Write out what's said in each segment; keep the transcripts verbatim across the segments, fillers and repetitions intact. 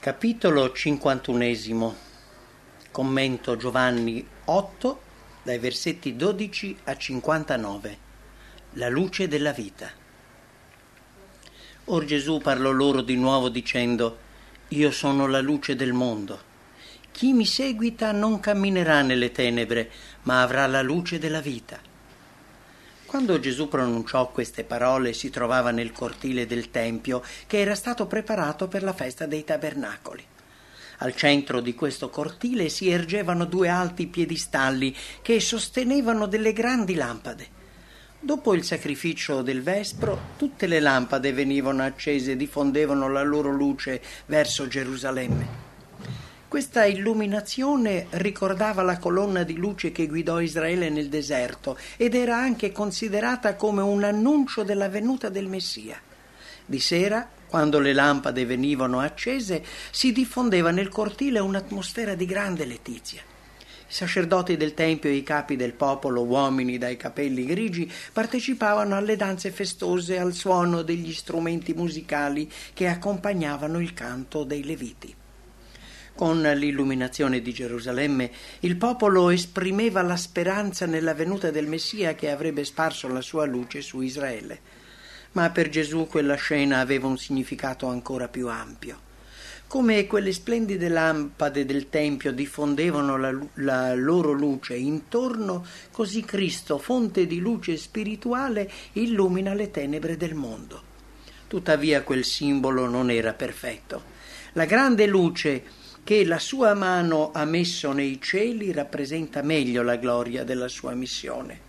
Capitolo cinquantunesimo. Commento Giovanni otto, dai versetti dodici a cinquantanove. La luce della vita. Or Gesù parlò loro di nuovo dicendo: Io sono la luce del mondo. Chi mi seguita non camminerà nelle tenebre, ma avrà la luce della vita. Quando Gesù pronunciò queste parole si trovava nel cortile del Tempio, che era stato preparato per la festa dei Tabernacoli. Al centro di questo cortile si ergevano due alti piedistalli che sostenevano delle grandi lampade. Dopo il sacrificio del vespro, tutte le lampade venivano accese e diffondevano la loro luce verso Gerusalemme. Questa illuminazione ricordava la colonna di luce che guidò Israele nel deserto ed era anche considerata come un annuncio della venuta del Messia. Di sera, quando le lampade venivano accese, si diffondeva nel cortile un'atmosfera di grande letizia. I sacerdoti del Tempio e i capi del popolo, uomini dai capelli grigi, partecipavano alle danze festose al suono degli strumenti musicali che accompagnavano il canto dei Leviti. Con l'illuminazione di Gerusalemme, il popolo esprimeva la speranza nella venuta del Messia che avrebbe sparso la sua luce su Israele. Ma per Gesù quella scena aveva un significato ancora più ampio. Come quelle splendide lampade del Tempio diffondevano la, la loro luce intorno, così Cristo, fonte di luce spirituale, illumina le tenebre del mondo. Tuttavia quel simbolo non era perfetto. La grande luce che la sua mano ha messo nei cieli rappresenta meglio la gloria della sua missione.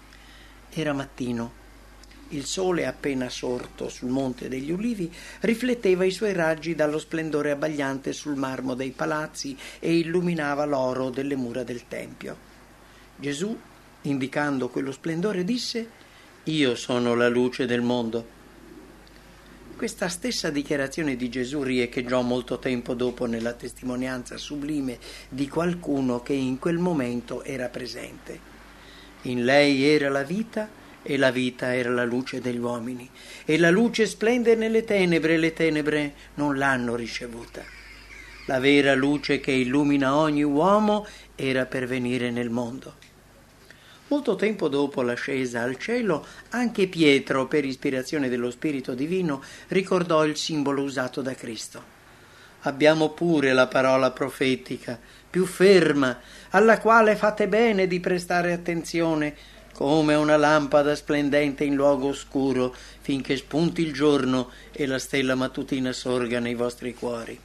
Era mattino. Il sole appena sorto sul Monte degli Ulivi rifletteva i suoi raggi dallo splendore abbagliante sul marmo dei palazzi e illuminava l'oro delle mura del Tempio. Gesù, indicando quello splendore, disse: Io sono la luce del mondo. Questa stessa dichiarazione di Gesù riecheggiò molto tempo dopo nella testimonianza sublime di qualcuno che in quel momento era presente. In lei era la vita e la vita era la luce degli uomini, e la luce splende nelle tenebre e le tenebre non l'hanno ricevuta. La vera luce che illumina ogni uomo era per venire nel mondo. Molto tempo dopo l'ascesa al cielo, anche Pietro, per ispirazione dello Spirito Divino, ricordò il simbolo usato da Cristo. Abbiamo pure la parola profetica, più ferma, alla quale fate bene di prestare attenzione, come una lampada splendente in luogo oscuro, finché spunti il giorno e la stella mattutina sorga nei vostri cuori.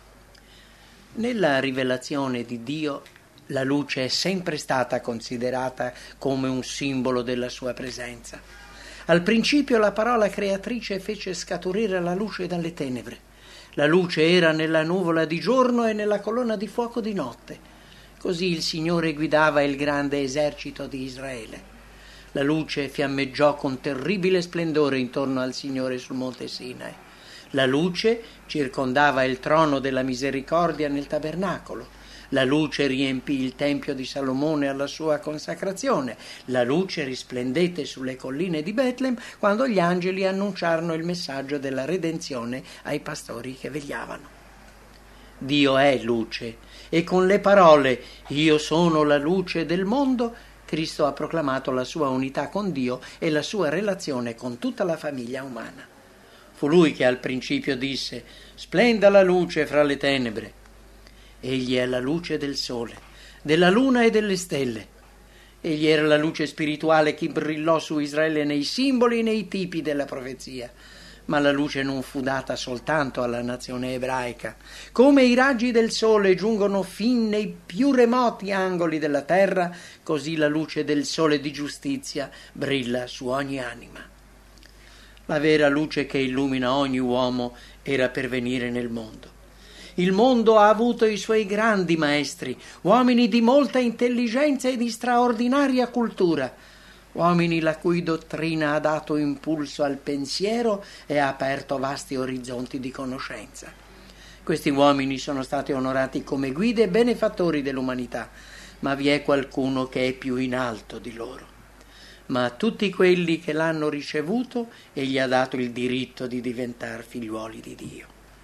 Nella rivelazione di Dio, la luce è sempre stata considerata come un simbolo della sua presenza. Al principio la parola creatrice fece scaturire la luce dalle tenebre. La luce era nella nuvola di giorno e nella colonna di fuoco di notte. Così il Signore guidava il grande esercito di Israele. La luce fiammeggiò con terribile splendore intorno al Signore sul monte Sinai. La luce circondava il trono della misericordia nel tabernacolo. La luce riempì il Tempio di Salomone alla sua consacrazione. La luce risplendette sulle colline di Betlem quando gli angeli annunciarono il messaggio della redenzione ai pastori che vegliavano. Dio è luce e con le parole «Io sono la luce del mondo» Cristo ha proclamato la sua unità con Dio e la sua relazione con tutta la famiglia umana. Fu Lui che al principio disse «Splenda la luce fra le tenebre». Egli è la luce del sole, della luna e delle stelle. Egli era la luce spirituale che brillò su Israele nei simboli e nei tipi della profezia. Ma la luce non fu data soltanto alla nazione ebraica. Come i raggi del sole giungono fin nei più remoti angoli della terra, così la luce del sole di giustizia brilla su ogni anima. La vera luce che illumina ogni uomo era per venire nel mondo. Il mondo ha avuto i suoi grandi maestri, uomini di molta intelligenza e di straordinaria cultura, uomini la cui dottrina ha dato impulso al pensiero e ha aperto vasti orizzonti di conoscenza. Questi uomini sono stati onorati come guide e benefattori dell'umanità, ma vi è qualcuno che è più in alto di loro. Ma a tutti quelli che l'hanno ricevuto egli ha dato il diritto di diventare figliuoli di Dio.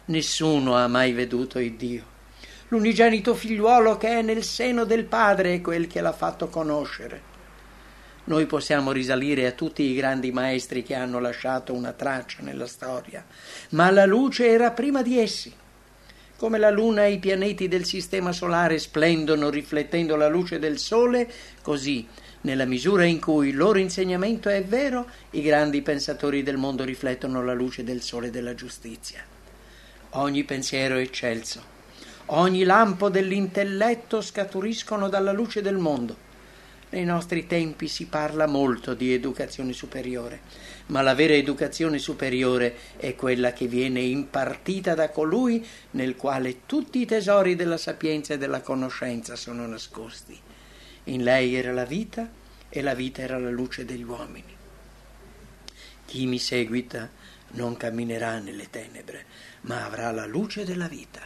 Nessuno ha mai veduto il Dio. L'unigenito figliuolo che è nel seno del Padre è quel che l'ha fatto conoscere. Noi possiamo risalire a tutti i grandi maestri che hanno lasciato una traccia nella storia, ma la luce era prima di essi. Come la luna e i pianeti del sistema solare splendono riflettendo la luce del sole, così, nella misura in cui il loro insegnamento è vero, i grandi pensatori del mondo riflettono la luce del sole della giustizia. Ogni pensiero eccelso, ogni lampo dell'intelletto scaturiscono dalla luce del mondo. Nei nostri tempi si parla molto di educazione superiore, ma la vera educazione superiore è quella che viene impartita da colui nel quale tutti i tesori della sapienza e della conoscenza sono nascosti. In lei era la vita e la vita era la luce degli uomini. Chi mi seguita non camminerà nelle tenebre, ma avrà la luce della vita.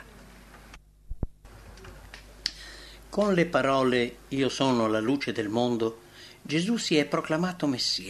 Con le parole «Io sono la luce del mondo», Gesù si è proclamato Messia.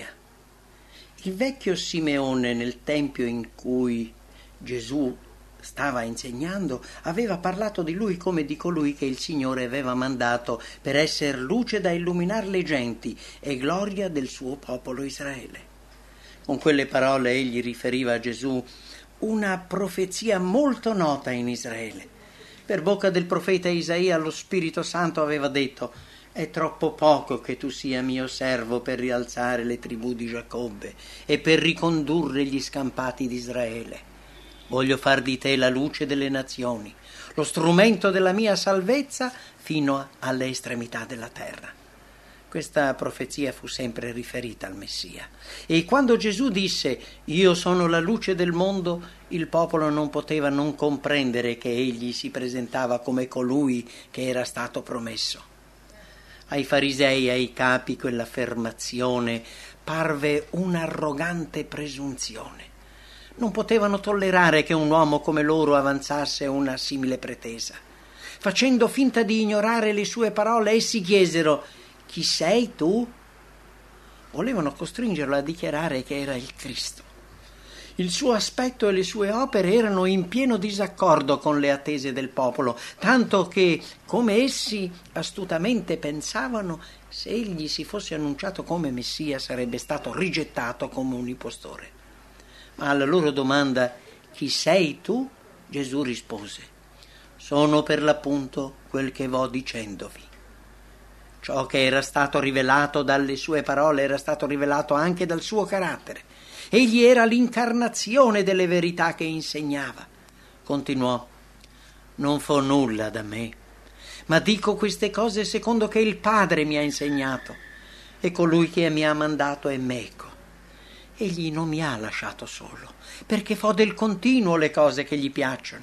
Il vecchio Simeone, nel tempio in cui Gesù stava insegnando, aveva parlato di lui come di colui che il Signore aveva mandato per essere luce da illuminare le genti e gloria del suo popolo Israele. Con quelle parole egli riferiva a Gesù una profezia molto nota in Israele. Per bocca del profeta Isaia lo Spirito Santo aveva detto: «È troppo poco che tu sia mio servo per rialzare le tribù di Giacobbe e per ricondurre gli scampati di Israele. Voglio far di te la luce delle nazioni, lo strumento della mia salvezza fino alle estremità della terra». Questa profezia fu sempre riferita al Messia. E quando Gesù disse «Io sono la luce del mondo», il popolo non poteva non comprendere che egli si presentava come colui che era stato promesso. Ai farisei e ai capi quell'affermazione parve un'arrogante presunzione. Non potevano tollerare che un uomo come loro avanzasse una simile pretesa. Facendo finta di ignorare le sue parole, essi chiesero: «Chi sei tu?» Volevano costringerlo a dichiarare che era il Cristo. Il suo aspetto e le sue opere erano in pieno disaccordo con le attese del popolo, tanto che, come essi astutamente pensavano, se egli si fosse annunciato come Messia sarebbe stato rigettato come un impostore. Ma alla loro domanda «Chi sei tu?» Gesù rispose: «Sono per l'appunto quel che vo dicendovi». Ciò che era stato rivelato dalle sue parole era stato rivelato anche dal suo carattere. Egli era l'incarnazione delle verità che insegnava. Continuò: «Non fo nulla da me, ma dico queste cose secondo che il Padre mi ha insegnato, e colui che mi ha mandato è meco. Egli non mi ha lasciato solo, perché fo del continuo le cose che gli piacciono».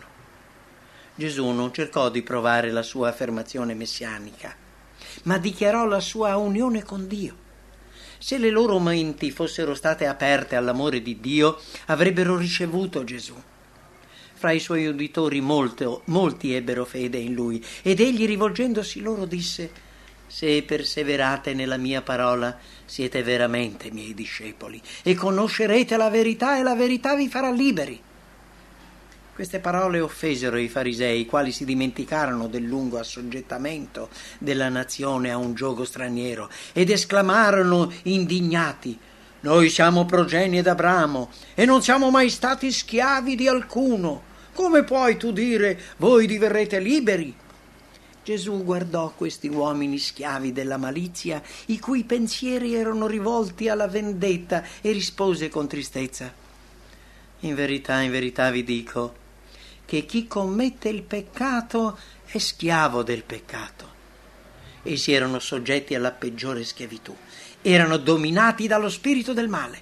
Gesù non cercò di provare la sua affermazione messianica, ma dichiarò la sua unione con Dio. Se le loro menti fossero state aperte all'amore di Dio, avrebbero ricevuto Gesù. Fra i suoi uditori molto, molti ebbero fede in lui, ed egli, rivolgendosi loro, disse: «Se perseverate nella mia parola, siete veramente miei discepoli, e conoscerete la verità, e la verità vi farà liberi». Queste parole offesero i farisei, i quali si dimenticarono del lungo assoggettamento della nazione a un giogo straniero ed esclamarono indignati: «Noi siamo progenie d'Abramo e non siamo mai stati schiavi di alcuno. Come puoi tu dire: voi diverrete liberi?» Gesù guardò questi uomini schiavi della malizia, i cui pensieri erano rivolti alla vendetta, e rispose con tristezza: «In verità, in verità vi dico che chi commette il peccato è schiavo del peccato». Essi erano soggetti alla peggiore schiavitù, erano dominati dallo spirito del male.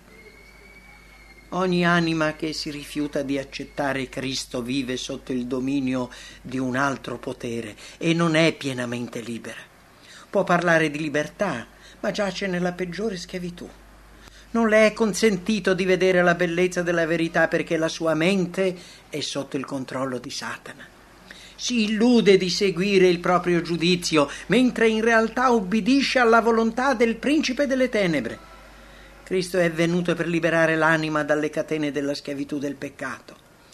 Ogni anima che si rifiuta di accettare Cristo vive sotto il dominio di un altro potere e non è pienamente libera. Può parlare di libertà, ma giace nella peggiore schiavitù. Non le è consentito di vedere la bellezza della verità perché la sua mente è sotto il controllo di Satana. Si illude di seguire il proprio giudizio, mentre in realtà ubbidisce alla volontà del principe delle tenebre. Cristo è venuto per liberare l'anima dalle catene della schiavitù del peccato.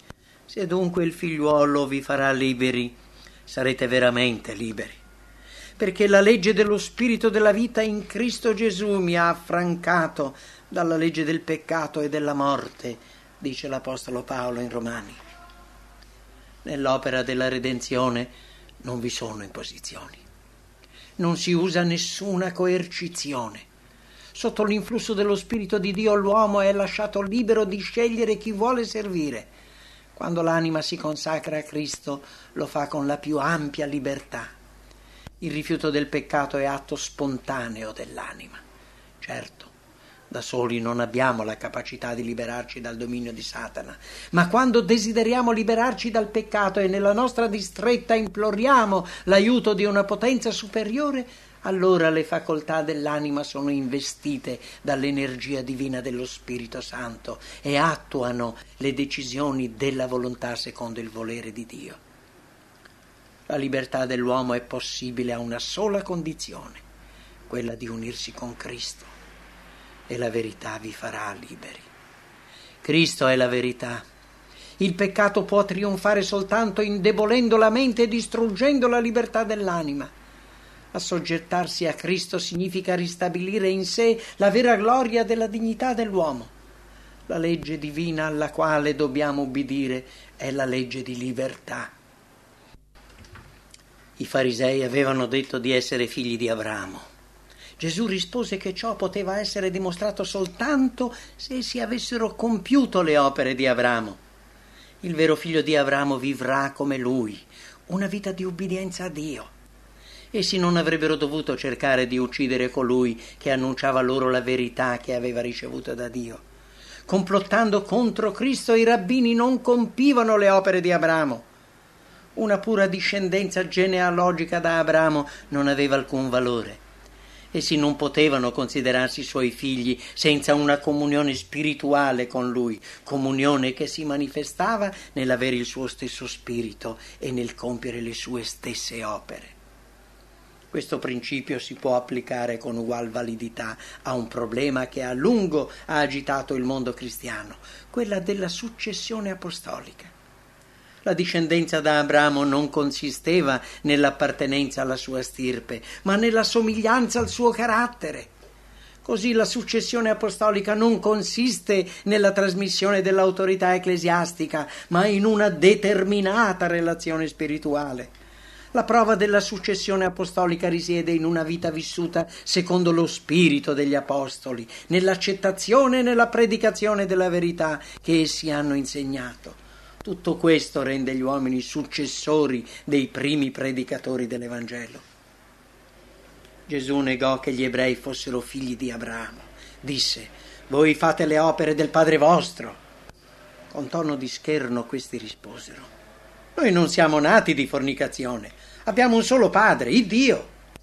Se dunque il figliuolo vi farà liberi, sarete veramente liberi, perché la legge dello spirito della vita in Cristo Gesù mi ha affrancato dalla legge del peccato e della morte, dice l'Apostolo Paolo in Romani. Nell'opera della redenzione non vi sono imposizioni, non si usa nessuna coercizione. Sotto l'influsso dello Spirito di Dio l'uomo è lasciato libero di scegliere chi vuole servire. Quando l'anima si consacra a Cristo lo fa con la più ampia libertà. Il rifiuto del peccato è atto spontaneo dell'anima. Certo, da soli non abbiamo la capacità di liberarci dal dominio di Satana, ma quando desideriamo liberarci dal peccato e nella nostra distretta imploriamo l'aiuto di una potenza superiore, allora le facoltà dell'anima sono investite dall'energia divina dello Spirito Santo e attuano le decisioni della volontà secondo il volere di Dio. La libertà dell'uomo è possibile a una sola condizione, quella di unirsi con Cristo, e la verità vi farà liberi. Cristo è la verità. Il peccato può trionfare soltanto indebolendo la mente e distruggendo la libertà dell'anima. Assoggettarsi a Cristo significa ristabilire in sé la vera gloria della dignità dell'uomo. La legge divina alla quale dobbiamo ubbidire è la legge di libertà. I farisei avevano detto di essere figli di Abramo. Gesù rispose che ciò poteva essere dimostrato soltanto se essi avessero compiuto le opere di Abramo. Il vero figlio di Abramo vivrà come lui, una vita di ubbidienza a Dio. Essi non avrebbero dovuto cercare di uccidere colui che annunciava loro la verità che aveva ricevuto da Dio. Complottando contro Cristo, i rabbini non compivano le opere di Abramo. Una pura discendenza genealogica da Abramo non aveva alcun valore. Essi non potevano considerarsi suoi figli senza una comunione spirituale con lui, comunione che si manifestava nell'avere il suo stesso spirito e nel compiere le sue stesse opere. Questo principio si può applicare con ugual validità a un problema che a lungo ha agitato il mondo cristiano, quella della successione apostolica. La discendenza da Abramo non consisteva nell'appartenenza alla sua stirpe, ma nella somiglianza al suo carattere. Così la successione apostolica non consiste nella trasmissione dell'autorità ecclesiastica, ma in una determinata relazione spirituale. La prova della successione apostolica risiede in una vita vissuta secondo lo spirito degli apostoli, nell'accettazione e nella predicazione della verità che essi hanno insegnato. Tutto questo rende gli uomini successori dei primi predicatori dell'Evangelo. Gesù negò che gli ebrei fossero figli di Abramo. Disse: «Voi fate le opere del padre vostro». Con tono di scherno questi risposero: «Noi non siamo nati di fornicazione, abbiamo un solo padre, il Dio».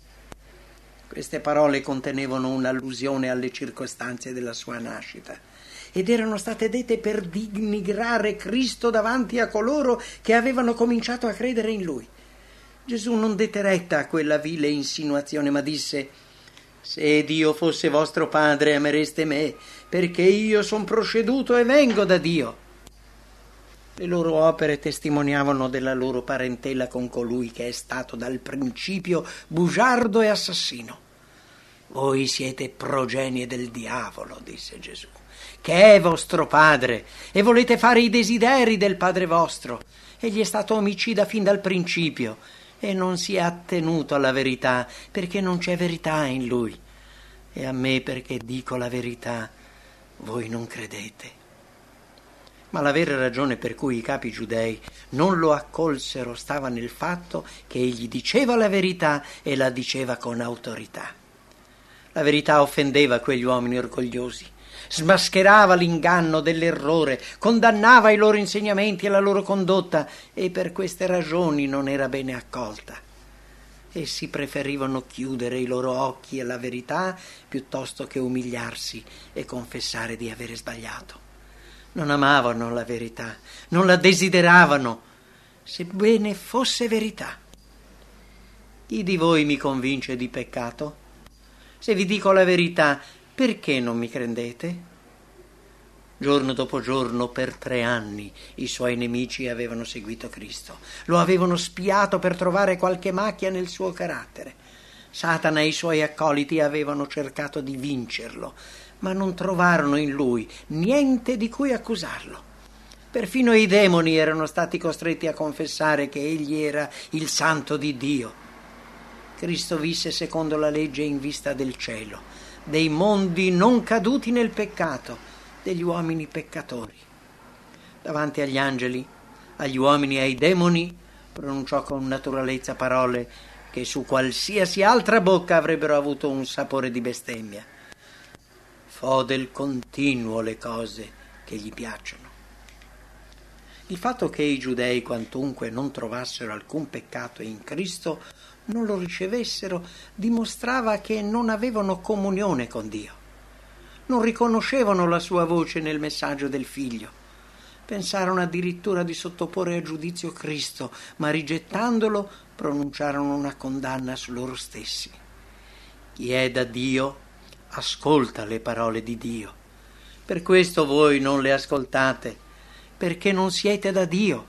Queste parole contenevano un'allusione alle circostanze della sua nascita ed erano state dette per denigrare Cristo davanti a coloro che avevano cominciato a credere in lui. Gesù non dette retta a quella vile insinuazione, ma disse: «Se Dio fosse vostro padre, amereste me, perché io son proceduto e vengo da Dio». Le loro opere testimoniavano della loro parentela con colui che è stato dal principio bugiardo e assassino. «Voi siete progenie del diavolo», disse Gesù, «che è vostro padre, e volete fare i desideri del padre vostro. Egli è stato omicida fin dal principio e non si è attenuto alla verità, perché non c'è verità in lui. E a me, perché dico la verità, voi non credete». Ma la vera ragione per cui i capi giudei non lo accolsero stava nel fatto che egli diceva la verità e la diceva con autorità. La verità offendeva quegli uomini orgogliosi, smascherava l'inganno dell'errore, condannava i loro insegnamenti e la loro condotta, e per queste ragioni non era bene accolta. Essi preferivano chiudere i loro occhi alla verità piuttosto che umiliarsi e confessare di avere sbagliato. Non amavano la verità, non la desideravano, sebbene fosse verità. Chi di voi mi convince di peccato? Se vi dico la verità, perché non mi credete? Giorno dopo giorno, per tre anni, i suoi nemici avevano seguito Cristo. Lo avevano spiato per trovare qualche macchia nel suo carattere. Satana e i suoi accoliti avevano cercato di vincerlo, ma non trovarono in lui niente di cui accusarlo. Perfino i demoni erano stati costretti a confessare che egli era il Santo di Dio. Cristo visse secondo la legge in vista del cielo, dei mondi non caduti nel peccato, degli uomini peccatori. Davanti agli angeli, agli uomini e ai demoni, pronunciò con naturalezza parole che su qualsiasi altra bocca avrebbero avuto un sapore di bestemmia. Fo del continuo le cose che gli piacciono. Il fatto che i giudei quantunque non trovassero alcun peccato in Cristo, non lo ricevessero, dimostrava che non avevano comunione con Dio. Non riconoscevano la sua voce nel messaggio del Figlio. Pensarono addirittura di sottoporre a giudizio Cristo, ma rigettandolo pronunciarono una condanna su loro stessi. Chi è da Dio ascolta le parole di Dio. Per questo voi non le ascoltate, perché non siete da Dio.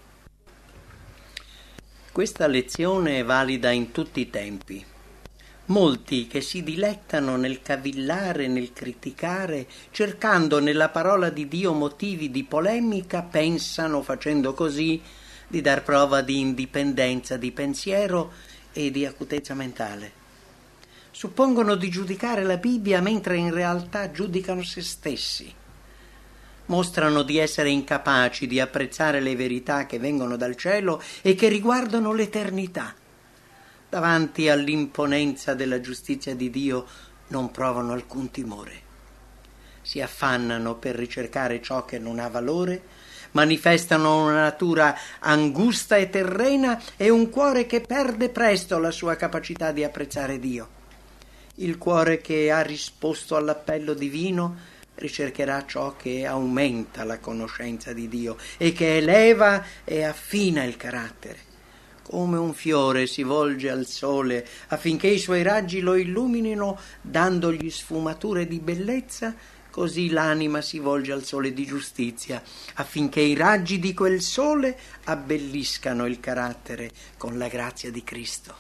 Questa lezione è valida in tutti i tempi. Molti che si dilettano nel cavillare, nel criticare, cercando nella parola di Dio motivi di polemica, pensano, facendo così, di dar prova di indipendenza di pensiero e di acutezza mentale. Suppongono di giudicare la Bibbia mentre in realtà giudicano se stessi. Mostrano di essere incapaci di apprezzare le verità che vengono dal cielo e che riguardano l'eternità. Davanti all'imponenza della giustizia di Dio non provano alcun timore. Si affannano per ricercare ciò che non ha valore, manifestano una natura angusta e terrena e un cuore che perde presto la sua capacità di apprezzare Dio. Il cuore che ha risposto all'appello divino ricercherà ciò che aumenta la conoscenza di Dio e che eleva e affina il carattere. Come un fiore si volge al sole affinché i suoi raggi lo illuminino dandogli sfumature di bellezza, così l'anima si volge al sole di giustizia affinché i raggi di quel sole abbelliscano il carattere con la grazia di Cristo.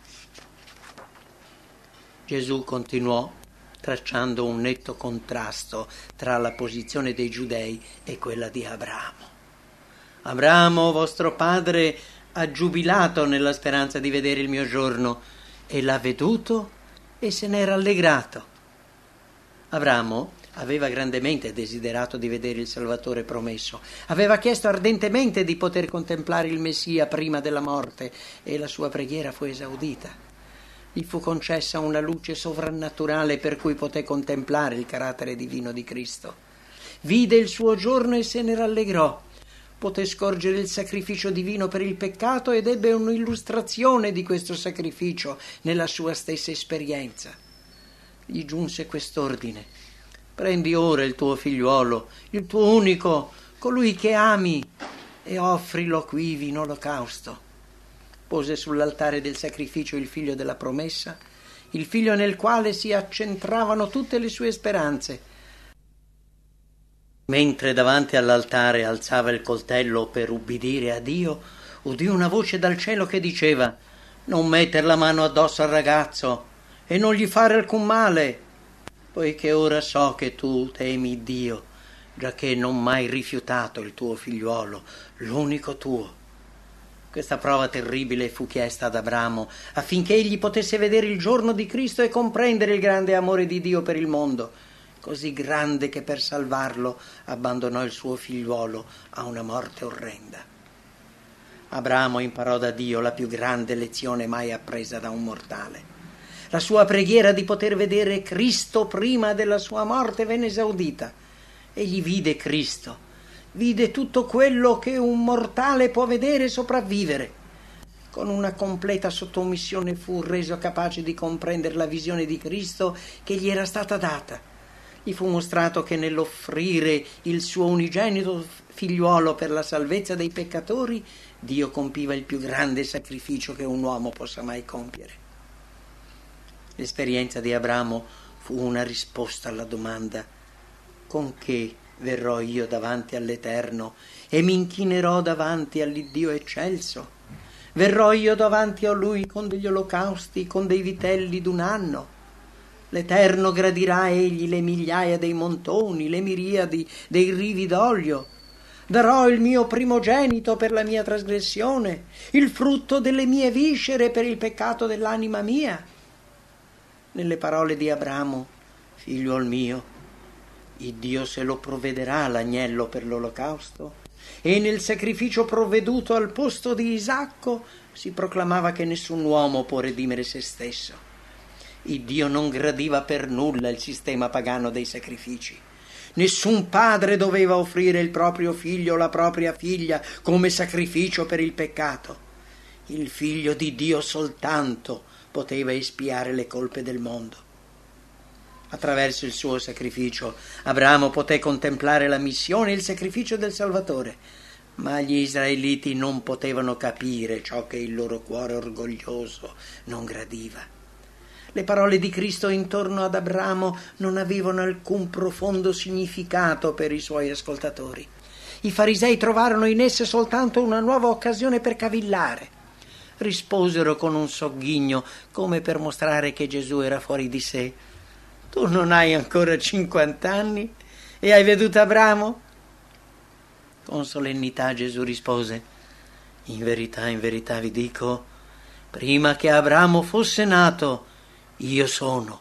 Gesù continuò tracciando un netto contrasto tra la posizione dei giudei e quella di Abramo. Abramo, vostro padre, ha giubilato nella speranza di vedere il mio giorno e l'ha veduto e se n'è rallegrato. Abramo aveva grandemente desiderato di vedere il Salvatore promesso, aveva chiesto ardentemente di poter contemplare il Messia prima della morte e la sua preghiera fu esaudita. Gli fu concessa una luce sovrannaturale per cui poté contemplare il carattere divino di Cristo. Vide il suo giorno e se ne rallegrò. Poté scorgere il sacrificio divino per il peccato ed ebbe un'illustrazione di questo sacrificio nella sua stessa esperienza. Gli giunse quest'ordine: prendi ora il tuo figliuolo, il tuo unico, colui che ami, e offrilo quivi in olocausto. Pose sull'altare del sacrificio il figlio della promessa, il figlio nel quale si accentravano tutte le sue speranze. Mentre davanti all'altare alzava il coltello per ubbidire a Dio, udì una voce dal cielo che diceva: non metter la mano addosso al ragazzo e non gli fare alcun male, poiché ora so che tu temi Dio, giacché non mai rifiutato il tuo figliuolo, l'unico tuo. Questa prova terribile fu chiesta ad Abramo affinché egli potesse vedere il giorno di Cristo e comprendere il grande amore di Dio per il mondo, così grande che per salvarlo abbandonò il suo figliuolo a una morte orrenda. Abramo imparò da Dio la più grande lezione mai appresa da un mortale. La sua preghiera di poter vedere Cristo prima della sua morte venne esaudita. Egli vide Cristo, vide tutto quello che un mortale può vedere e sopravvivere. Con una completa sottomissione fu reso capace di comprendere la visione di Cristo che gli era stata data. Gli fu mostrato che nell'offrire il suo unigenito figliuolo per la salvezza dei peccatori, Dio compiva il più grande sacrificio che un uomo possa mai compiere. L'esperienza di Abramo fu una risposta alla domanda: con che verrò io davanti all'Eterno e mi inchinerò davanti all'Iddio eccelso. Verrò io davanti a Lui con degli olocausti, con dei vitelli d'un anno. L'Eterno gradirà egli le migliaia dei montoni, le miriadi dei rivi d'olio. Darò il mio primogenito per la mia trasgressione, il frutto delle mie viscere per il peccato dell'anima mia. Nelle parole di Abramo, figliuol mio, Iddio se lo provvederà l'agnello per l'olocausto, e nel sacrificio provveduto al posto di Isacco si proclamava che nessun uomo può redimere se stesso. Iddio non gradiva per nulla il sistema pagano dei sacrifici. Nessun padre doveva offrire il proprio figlio o la propria figlia come sacrificio per il peccato. Il figlio di Dio soltanto poteva espiare le colpe del mondo. Attraverso il suo sacrificio Abramo poté contemplare la missione e il sacrificio del Salvatore, ma gli israeliti non potevano capire ciò che il loro cuore orgoglioso non gradiva. Le parole di Cristo intorno ad Abramo non avevano alcun profondo significato per i suoi ascoltatori. I farisei trovarono in esse soltanto una nuova occasione per cavillare. Risposero con un sogghigno, come per mostrare che Gesù era fuori di sé: tu non hai ancora cinquant'anni e hai veduto Abramo? Con solennità Gesù rispose: in verità, in verità vi dico, prima che Abramo fosse nato, io sono.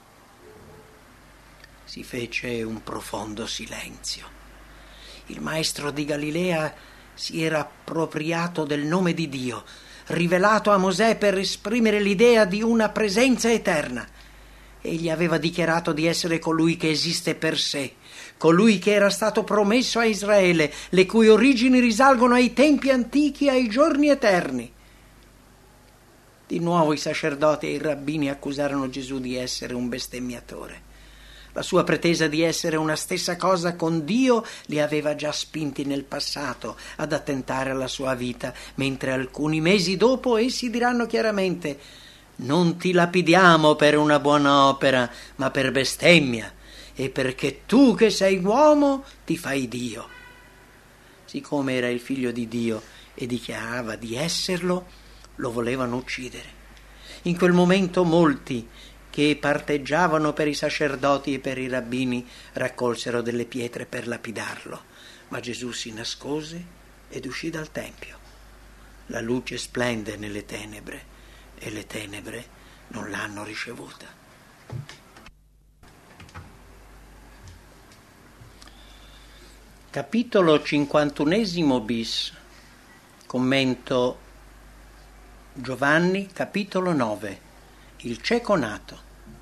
Si fece un profondo silenzio. Il maestro di Galilea si era appropriato del nome di Dio, rivelato a Mosè per esprimere l'idea di una presenza eterna. Egli aveva dichiarato di essere colui che esiste per sé, colui che era stato promesso a Israele, le cui origini risalgono ai tempi antichi e ai giorni eterni. Di nuovo i sacerdoti e i rabbini accusarono Gesù di essere un bestemmiatore. La sua pretesa di essere una stessa cosa con Dio li aveva già spinti nel passato ad attentare alla sua vita, mentre alcuni mesi dopo essi diranno chiaramente: non ti lapidiamo per una buona opera, ma per bestemmia, e perché tu che sei uomo ti fai Dio. Siccome era il figlio di Dio e dichiarava di esserlo, lo volevano uccidere. In quel momento molti che parteggiavano per i sacerdoti e per i rabbini raccolsero delle pietre per lapidarlo, ma Gesù si nascose ed uscì dal tempio. La luce splende nelle tenebre e le tenebre non l'hanno ricevuta. Capitolo cinquantunesimo bis. Commento Giovanni, capitolo nove. Il cieco nato.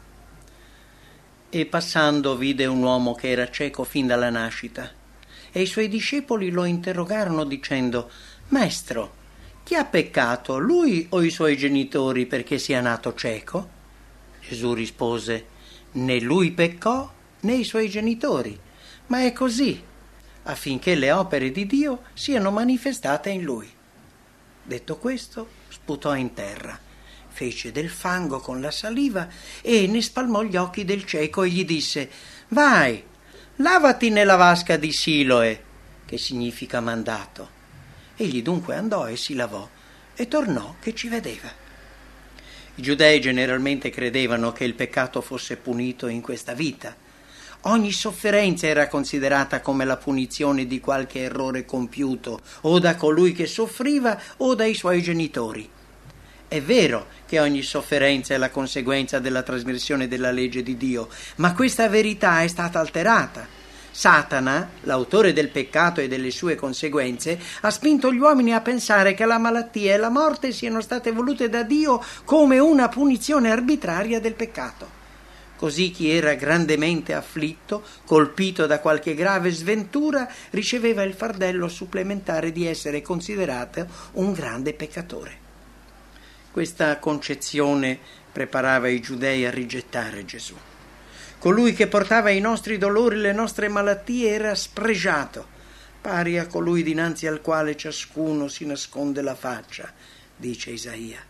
E passando vide un uomo che era cieco fin dalla nascita, e i suoi discepoli lo interrogarono dicendo: Maestro, chi ha peccato, lui o i suoi genitori, perché sia nato cieco? Gesù rispose: né lui peccò né i suoi genitori, ma è così, affinché le opere di Dio siano manifestate in lui. Detto questo, sputò in terra, fece del fango con la saliva e ne spalmò gli occhi del cieco e gli disse: vai, lavati nella vasca di Siloe, che significa mandato. Egli dunque andò e si lavò e tornò che ci vedeva. I giudei generalmente credevano che il peccato fosse punito in questa vita. Ogni sofferenza era considerata come la punizione di qualche errore compiuto, o da colui che soffriva o dai suoi genitori. È vero che ogni sofferenza è la conseguenza della trasgressione della legge di Dio, ma questa verità è stata alterata. Satana, l'autore del peccato e delle sue conseguenze, ha spinto gli uomini a pensare che la malattia e la morte siano state volute da Dio come una punizione arbitraria del peccato. Così chi era grandemente afflitto, colpito da qualche grave sventura, riceveva il fardello supplementare di essere considerato un grande peccatore. Questa concezione preparava i giudei a rigettare Gesù. Colui che portava i nostri dolori e le nostre malattie era spregiato, pari a colui dinanzi al quale ciascuno si nasconde la faccia, dice Isaia.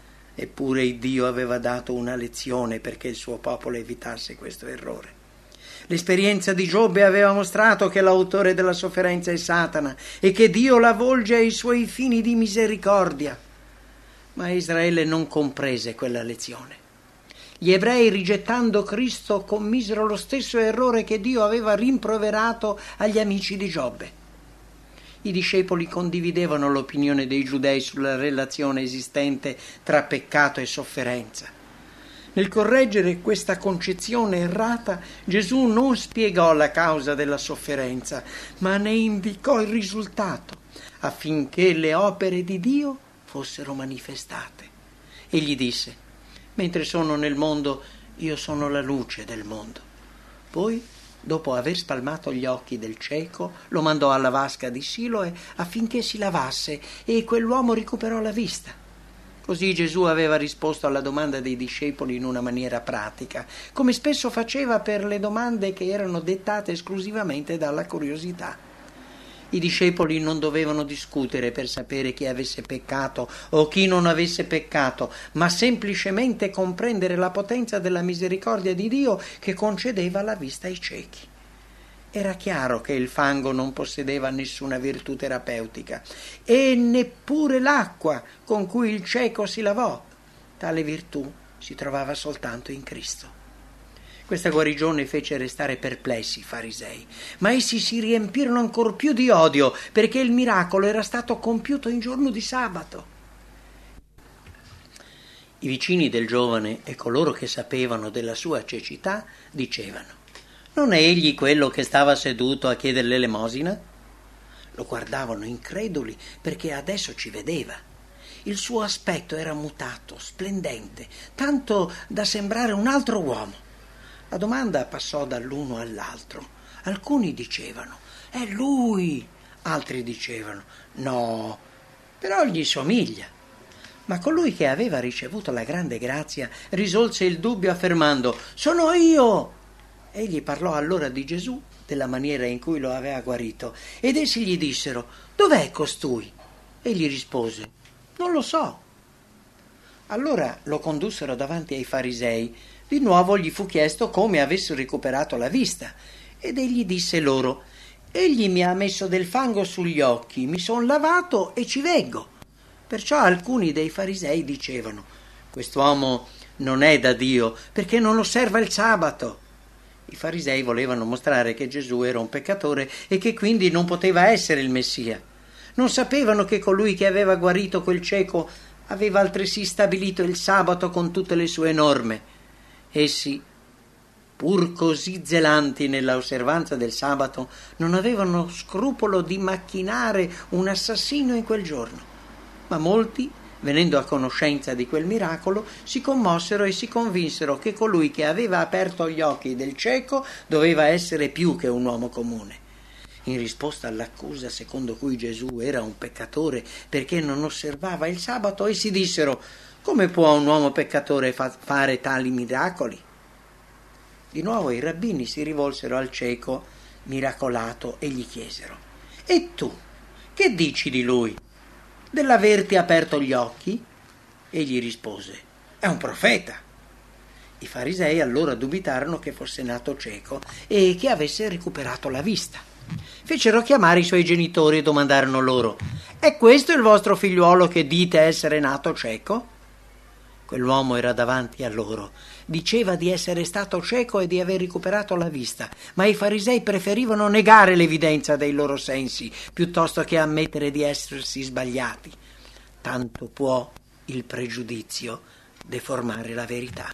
Eppure Dio aveva dato una lezione perché il suo popolo evitasse questo errore. L'esperienza di Giobbe aveva mostrato che l'autore della sofferenza è Satana e che Dio la volge ai suoi fini di misericordia. Ma Israele non comprese quella lezione. Gli ebrei, rigettando Cristo, commisero lo stesso errore che Dio aveva rimproverato agli amici di Giobbe. I discepoli condividevano l'opinione dei giudei sulla relazione esistente tra peccato e sofferenza. Nel correggere questa concezione errata, Gesù non spiegò la causa della sofferenza, ma ne indicò il risultato, affinché le opere di Dio fossero manifestate. Egli disse: mentre sono nel mondo, io sono la luce del mondo. Poi, dopo aver spalmato gli occhi del cieco, lo mandò alla vasca di Siloe affinché si lavasse, e quell'uomo recuperò la vista. Così Gesù aveva risposto alla domanda dei discepoli in una maniera pratica, come spesso faceva per le domande che erano dettate esclusivamente dalla curiosità. I discepoli non dovevano discutere per sapere chi avesse peccato o chi non avesse peccato, ma semplicemente comprendere la potenza della misericordia di Dio che concedeva la vista ai ciechi. Era chiaro che il fango non possedeva nessuna virtù terapeutica e neppure l'acqua con cui il cieco si lavò. Tale virtù si trovava soltanto in Cristo. Questa guarigione fece restare perplessi i farisei, ma essi si riempirono ancor più di odio perché il miracolo era stato compiuto in giorno di sabato. I vicini del giovane e coloro che sapevano della sua cecità dicevano: non è egli quello che stava seduto a chiedere l'elemosina? Lo guardavano increduli perché adesso ci vedeva. Il suo aspetto era mutato, splendente, tanto da sembrare un altro uomo. La domanda passò dall'uno all'altro. Alcuni dicevano: è lui. Altri dicevano: no, però gli somiglia. Ma colui che aveva ricevuto la grande grazia risolse il dubbio affermando: sono io. Egli parlò allora di Gesù, della maniera in cui lo aveva guarito, ed essi gli dissero: dov'è costui? Egli rispose: non lo so. Allora lo condussero davanti ai farisei. Di nuovo gli fu chiesto come avesse recuperato la vista, ed egli disse loro: egli mi ha messo del fango sugli occhi, mi son lavato e ci veggo. Perciò alcuni dei farisei dicevano: quest'uomo non è da Dio, perché non osserva il sabato. I farisei volevano mostrare che Gesù era un peccatore e che quindi non poteva essere il Messia. Non sapevano che colui che aveva guarito quel cieco aveva altresì stabilito il sabato con tutte le sue norme. Essi, pur così zelanti nella osservanza del sabato, non avevano scrupolo di macchinare un assassino in quel giorno. Ma molti, venendo a conoscenza di quel miracolo, si commossero e si convinsero che colui che aveva aperto gli occhi del cieco doveva essere più che un uomo comune. In risposta all'accusa secondo cui Gesù era un peccatore perché non osservava il sabato, essi dissero: come può un uomo peccatore fa- fare tali miracoli? Di nuovo i rabbini si rivolsero al cieco miracolato e gli chiesero: e tu, che dici di lui? Dell'averti aperto gli occhi? Egli rispose: è un profeta. I farisei allora dubitarono che fosse nato cieco e che avesse recuperato la vista. Fecero chiamare i suoi genitori e domandarono loro: è questo il vostro figliuolo che dite essere nato cieco? Quell'uomo era davanti a loro, diceva di essere stato cieco e di aver recuperato la vista, ma i farisei preferivano negare l'evidenza dei loro sensi piuttosto che ammettere di essersi sbagliati. Tanto può il pregiudizio deformare la verità.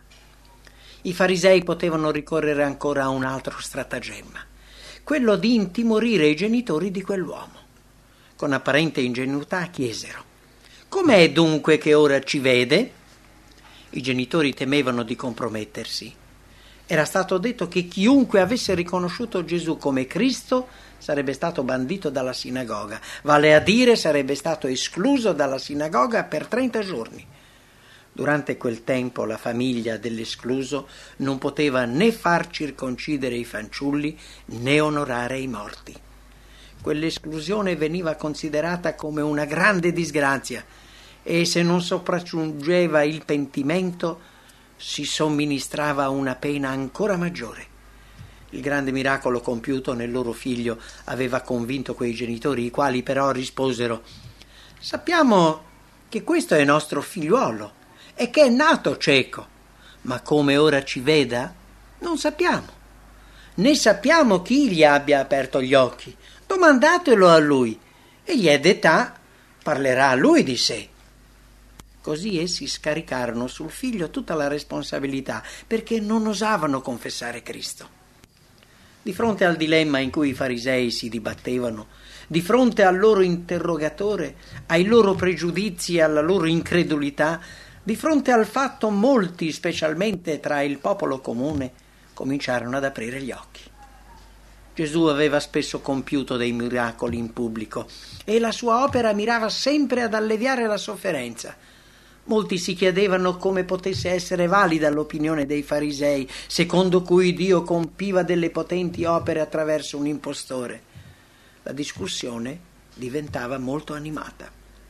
I farisei potevano ricorrere ancora a un altro stratagemma, quello di intimorire i genitori di quell'uomo. Con apparente ingenuità chiesero: com'è dunque che ora ci vede? I genitori temevano di compromettersi. Era stato detto che chiunque avesse riconosciuto Gesù come Cristo sarebbe stato bandito dalla sinagoga, vale a dire sarebbe stato escluso dalla sinagoga per trenta giorni. Durante quel tempo la famiglia dell'escluso non poteva né far circoncidere i fanciulli né onorare i morti. Quell'esclusione veniva considerata come una grande disgrazia e se non sopraggiungeva il pentimento si somministrava una pena ancora maggiore. Il grande miracolo compiuto nel loro figlio aveva convinto quei genitori, i quali però risposero: «Sappiamo che questo è nostro figliuolo e che è nato cieco, ma come ora ci veda non sappiamo, né sappiamo chi gli abbia aperto gli occhi. Domandatelo a lui, egli è d'età, parlerà a lui di sé». Così essi scaricarono sul figlio tutta la responsabilità, perché non osavano confessare Cristo. Di fronte al dilemma in cui i farisei si dibattevano, di fronte al loro interrogatore, ai loro pregiudizi e alla loro incredulità, di fronte al fatto molti, specialmente tra il popolo comune, cominciarono ad aprire gli occhi. Gesù aveva spesso compiuto dei miracoli in pubblico e la sua opera mirava sempre ad alleviare la sofferenza. Molti si chiedevano come potesse essere valida l'opinione dei farisei, secondo cui Dio compiva delle potenti opere attraverso un impostore. La discussione diventava molto animata.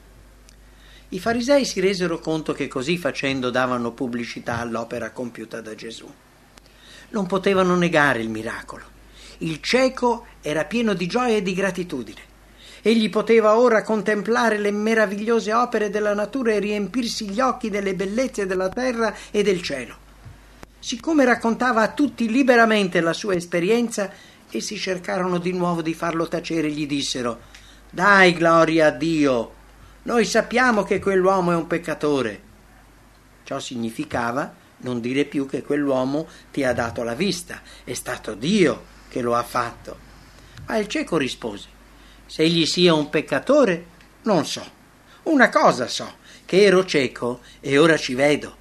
I farisei si resero conto che così facendo davano pubblicità all'opera compiuta da Gesù. Non potevano negare il miracolo. Il cieco era pieno di gioia e di gratitudine. Egli poteva ora contemplare le meravigliose opere della natura e riempirsi gli occhi delle bellezze della terra e del cielo. Siccome raccontava a tutti liberamente la sua esperienza, essi cercarono di nuovo di farlo tacere e gli dissero: «Dai gloria a Dio! Noi sappiamo che quell'uomo è un peccatore». Ciò significava non dire più che quell'uomo ti ha dato la vista, è stato Dio che lo ha fatto. Ma il cieco rispose: «Se egli sia un peccatore, non so. Una cosa so, che ero cieco e ora ci vedo».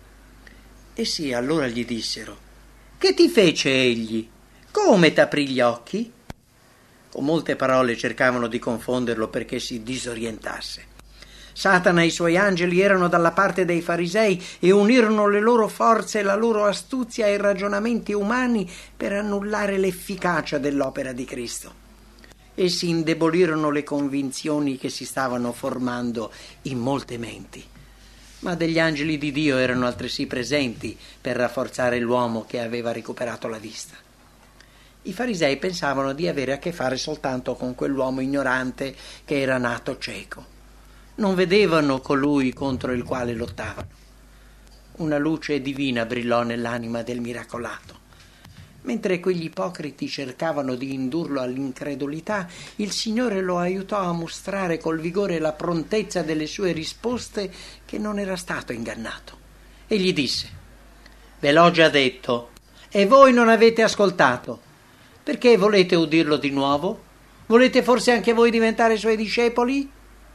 Essi allora gli dissero: «Che ti fece egli? Come t'aprì gli occhi?» Con molte parole cercavano di confonderlo perché si disorientasse. Satana e i suoi angeli erano dalla parte dei farisei e unirono le loro forze, la loro astuzia e i ragionamenti umani per annullare l'efficacia dell'opera di Cristo. Essi indebolirono le convinzioni che si stavano formando in molte menti. Ma degli angeli di Dio erano altresì presenti per rafforzare l'uomo che aveva recuperato la vista. I farisei pensavano di avere a che fare soltanto con quell'uomo ignorante che era nato cieco. Non vedevano colui contro il quale lottavano. Una luce divina brillò nell'anima del miracolato. Mentre quegli ipocriti cercavano di indurlo all'incredulità, il Signore lo aiutò a mostrare col vigore e la prontezza delle sue risposte che non era stato ingannato. E gli disse: «Ve l'ho già detto, e voi non avete ascoltato. Perché volete udirlo di nuovo? Volete forse anche voi diventare suoi discepoli?»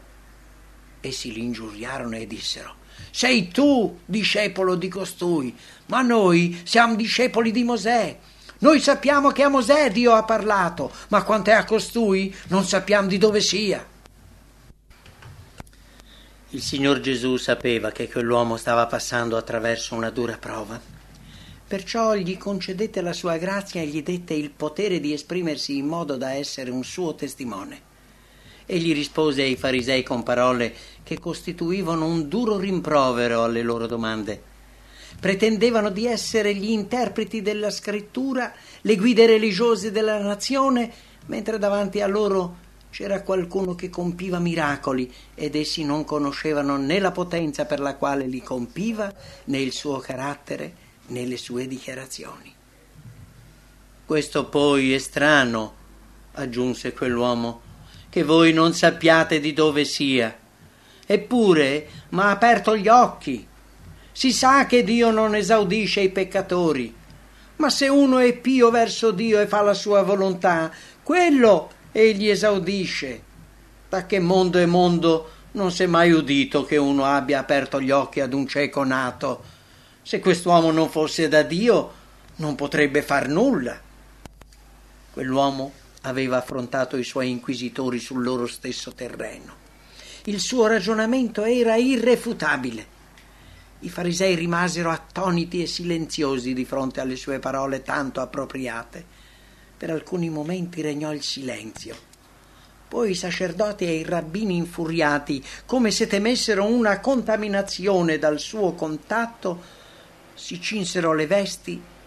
Essi li ingiuriarono e dissero: «Sei tu discepolo di costui, ma noi siamo discepoli di Mosè. Noi sappiamo che a Mosè Dio ha parlato, ma quanto è a costui non sappiamo di dove sia». Il Signor Gesù sapeva che quell'uomo stava passando attraverso una dura prova. Perciò gli concedette la sua grazia e gli dette il potere di esprimersi in modo da essere un suo testimone. Egli rispose ai farisei con parole che costituivano un duro rimprovero alle loro domande. Pretendevano di essere gli interpreti della scrittura, le guide religiose della nazione, mentre davanti a loro c'era qualcuno che compiva miracoli ed essi non conoscevano né la potenza per la quale li compiva, né il suo carattere, né le sue dichiarazioni. «Questo poi è strano», aggiunse quell'uomo, «che voi non sappiate di dove sia. Eppure m'ha aperto gli occhi. Si sa che Dio non esaudisce i peccatori, ma se uno è pio verso Dio e fa la sua volontà, quello egli esaudisce. Da che mondo è mondo non s'è mai udito che uno abbia aperto gli occhi ad un cieco nato. Se quest'uomo non fosse da Dio, non potrebbe far nulla». Quell'uomo aveva affrontato i suoi inquisitori sul loro stesso terreno. Il suo ragionamento era irrefutabile. I farisei rimasero attoniti e silenziosi di fronte alle sue parole tanto appropriate. Per alcuni momenti regnò il silenzio. Poi i sacerdoti e i rabbini, infuriati, come se temessero una contaminazione dal suo contatto, si cinsero le vesti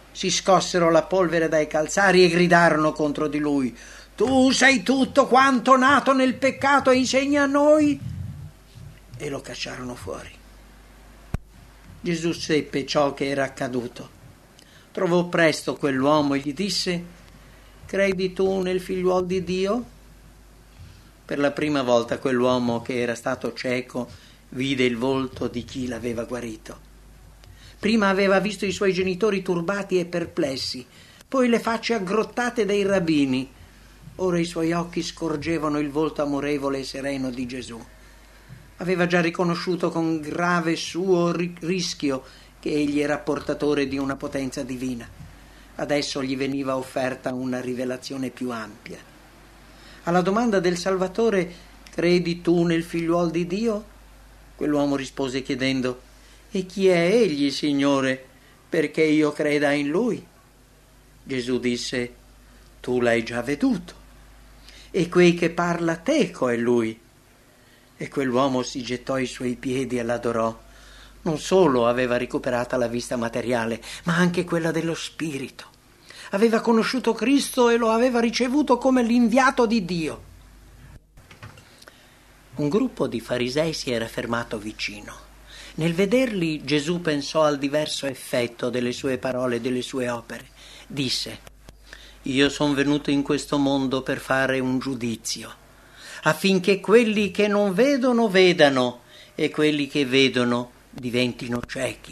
Si scossero la polvere dai calzari e gridarono contro di lui: tu sei tutto quanto nato nel peccato e insegni a noi? E lo cacciarono fuori. Gesù seppe ciò che era accaduto. Trovò presto quell'uomo e gli disse: credi tu nel figliuol di Dio? Per la prima volta quell'uomo che era stato cieco vide il volto di chi l'aveva guarito. Prima aveva visto i suoi genitori turbati e perplessi, poi le facce aggrottate dei rabbini. Ora i suoi occhi scorgevano il volto amorevole e sereno di Gesù. Aveva già riconosciuto con grave suo rischio che egli era portatore di una potenza divina. Adesso gli veniva offerta una rivelazione più ampia. Alla domanda del Salvatore: credi tu nel figliuol di Dio? Quell'uomo rispose chiedendo: e chi è egli, Signore, perché io creda in lui? Gesù disse: tu l'hai già veduto, e quei che parla teco è lui. E quell'uomo si gettò ai suoi piedi e l'adorò. Non solo aveva recuperata la vista materiale, ma anche quella dello spirito. Aveva conosciuto Cristo e lo aveva ricevuto come l'inviato di Dio. Un gruppo di farisei si era fermato vicino. Nel vederli, Gesù pensò al diverso effetto delle sue parole e delle sue opere. Disse: io sono venuto in questo mondo per fare un giudizio, affinché quelli che non vedono vedano e quelli che vedono diventino ciechi.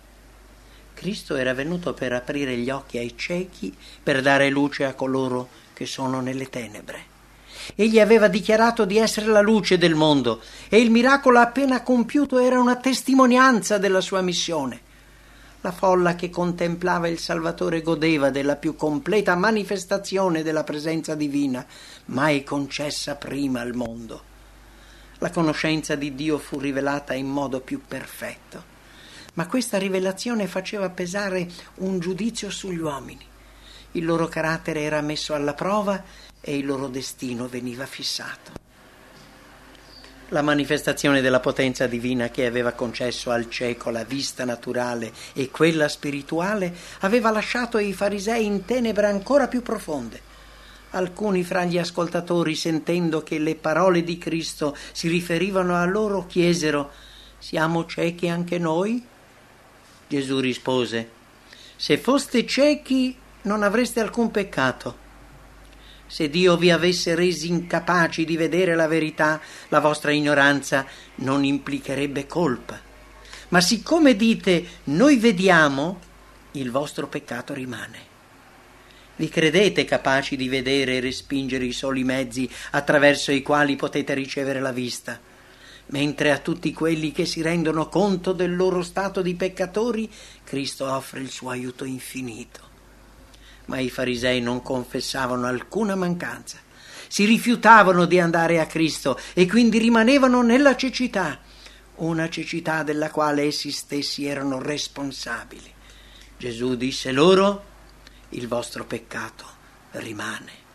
Cristo era venuto per aprire gli occhi ai ciechi, per dare luce a coloro che sono nelle tenebre. Egli aveva dichiarato di essere la luce del mondo e il miracolo appena compiuto era una testimonianza della sua missione. La folla che contemplava il Salvatore godeva della più completa manifestazione della presenza divina, mai concessa prima al mondo. La conoscenza di Dio fu rivelata in modo più perfetto, ma questa rivelazione faceva pesare un giudizio sugli uomini. Il loro carattere era messo alla prova e il loro destino veniva fissato. La manifestazione della potenza divina che aveva concesso al cieco la vista naturale e quella spirituale aveva lasciato i farisei in tenebre ancora più profonde. Alcuni fra gli ascoltatori, sentendo che le parole di Cristo si riferivano a loro, chiesero: siamo ciechi anche noi? Gesù rispose: se foste ciechi non avreste alcun peccato. Se Dio vi avesse resi incapaci di vedere la verità, la vostra ignoranza non implicherebbe colpa. Ma siccome dite noi vediamo, il vostro peccato rimane. Vi credete capaci di vedere e respingere i soli mezzi attraverso i quali potete ricevere la vista, mentre a tutti quelli che si rendono conto del loro stato di peccatori, Cristo offre il suo aiuto infinito. Ma i farisei non confessavano alcuna mancanza, si rifiutavano di andare a Cristo e quindi rimanevano nella cecità, una cecità della quale essi stessi erano responsabili. Gesù disse loro: il vostro peccato rimane.